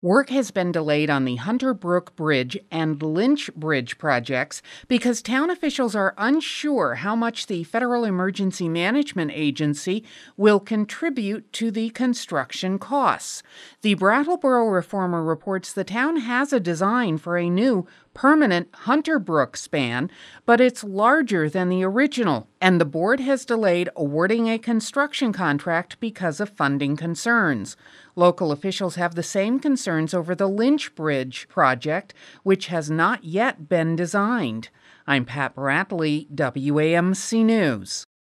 Work has been delayed on the Hunter Brook Bridge and Lynch Bridge projects because town officials are unsure how much the Federal Emergency Management Agency will contribute to the construction costs. The Brattleboro Reformer reports the town has a design for a new permanent Hunter Brook span, but it's larger than the original, and the board has delayed awarding a construction contract because of funding concerns. Local officials have the same concerns over the Lynch Bridge project, which has not yet been designed. I'm Pat Bradley, WAMC News.